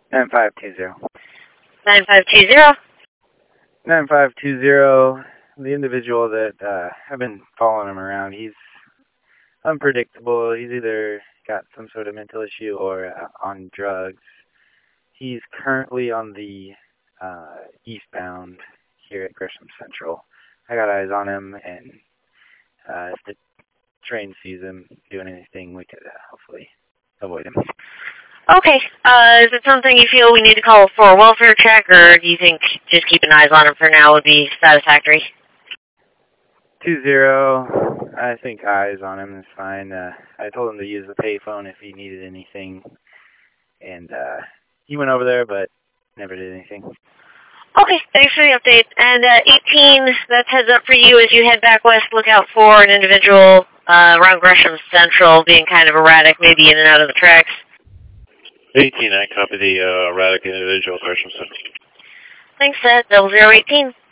9520. 9520? 9520. The individual that I've been following him around, he's unpredictable. He's either got some sort of mental issue or on drugs. He's currently on the eastbound here at Gresham Central. I got eyes on him, and if the train sees him doing anything, we could hopefully avoid him. Okay. Is it something you feel we need to call for a welfare check, or do you think just keeping eyes on him for now would be satisfactory? 20. I think eyes on him is fine. I told him to use the payphone if he needed anything, and he went over there, but never did anything. Okay, thanks for the update. And 18, that's heads up for you as you head back west. Look out for an individual around Gresham Central being kind of erratic, maybe in and out of the tracks. 18, I copy the erratic individual, Gresham Central. Thanks, 0018.